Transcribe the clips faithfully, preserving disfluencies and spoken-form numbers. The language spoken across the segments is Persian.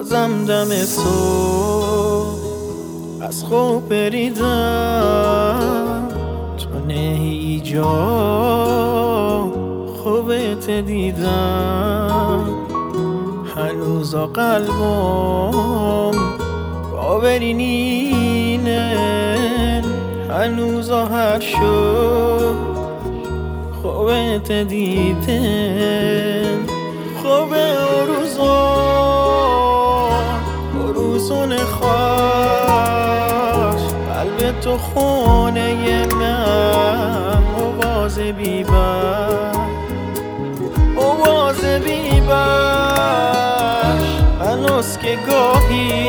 بازم دم صبح از خواب بریدم، تو نهی جا خوبت دیدم. هنوزا قلبم باوری نینه، هنوزا هر شب خوبت دیدم. خوب روزا روزون خوش قلب تو خونه من آواز بیبر آواز بیبر. هنوز که گاهی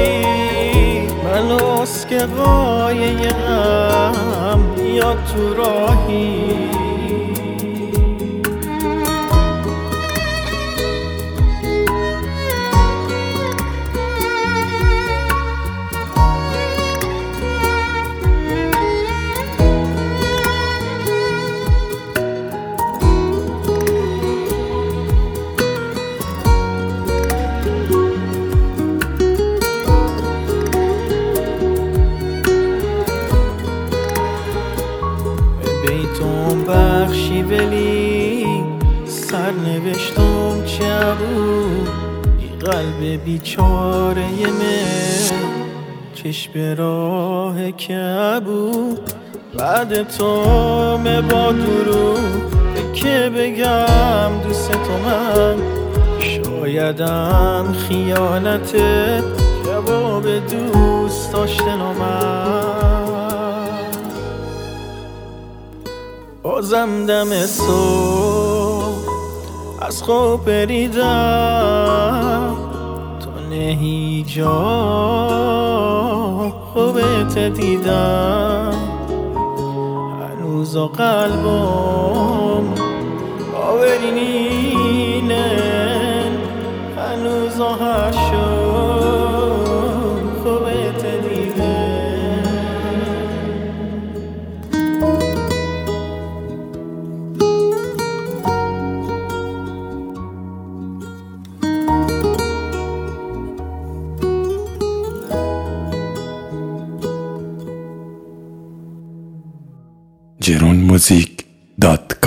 منوز که قایه غم یا تو راهی. بیتون بخشی ولی سر نوشتم چه بود، ای قلب بیچاره من چشم به راه که بود. بعد تو مه با درو که بگم دوست تو من، شایدم خیانتت جواب دوست داشتن من. بازم دم صبح از خواب بریدم، تو نهی جا خوبت دیدم. هنوزا قلبم باوری نینه، هنوزا هر شب خوبت دیدم. جرون موزیک دات